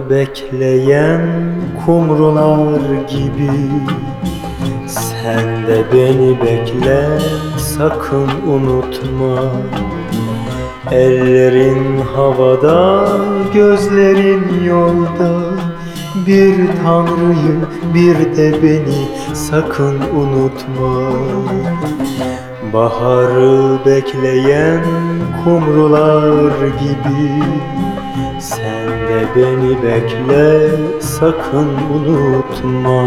bekleyen kumrular gibi. Sen de beni bekle, sakın unutma. Ellerin havada, gözlerin yolda. Bir Tanrı'yı, bir de beni sakın unutma. Baharı bekleyen kumrular gibi. Sen de beni bekle, sakın unutma.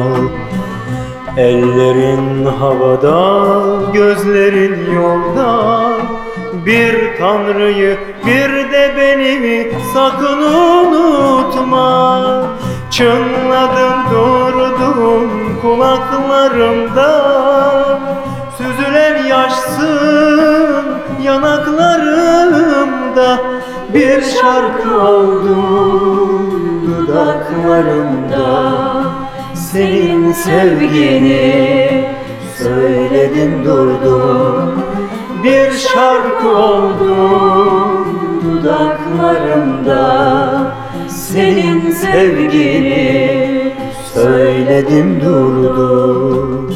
Ellerin havada, gözlerin yolda. Bir Tanrı'yı, bir de beni sakın unutma. Çınladın durdun kulaklarımda. Süzülen yaşsın yanaklarımda. Bir şarkı oldun dudaklarımda. Senin sevgini söyledim durdum. Bir şarkı oldun dudaklarımda. Senin sevgini söyledim durdum.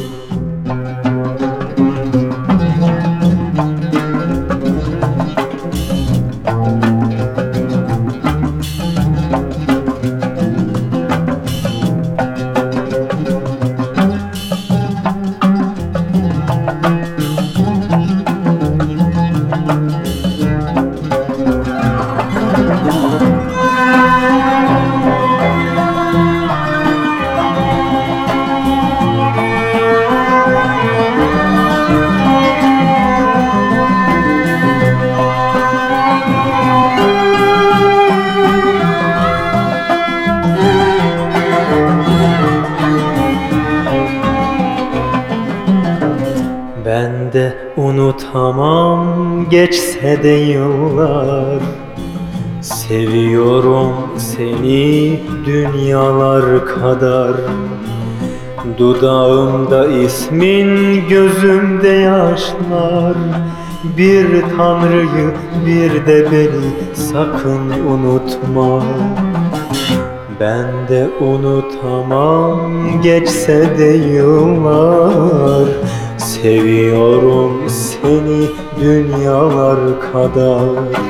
Ben de unutamam geçse de yıllar. Seviyorum seni dünyalar kadar. Dudağımda ismin, gözümde yaşlar. Bir Tanrı'yı, bir de beni sakın unutma. Ben de unutamam geçse de yıllar. Seviyorum seni dünyalar kadar.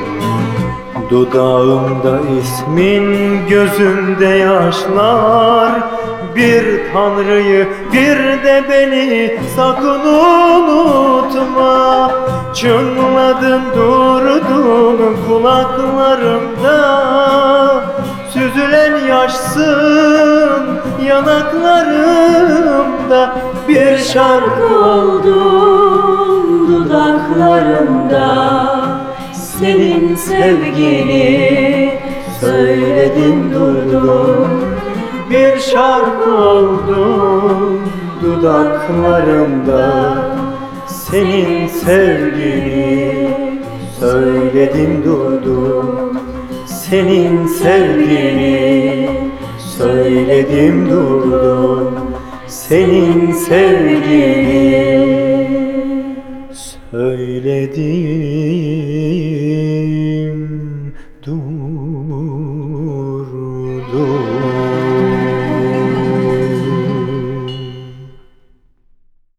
Dudağımda ismin, gözümde yaşlar. Bir Tanrı'yı, bir de beni sakın unutma. Çınladın durdun kulaklarımda. Süzülen yaşsın yanaklarımda. Bir şarkı oldun dudaklarımda. Senin sevgini söyledim durdum. Bir şarkı oldun dudaklarımda. Senin sevgini söyledim durdum. Senin sevgini söyledim durdum. Senin sevgini söyledim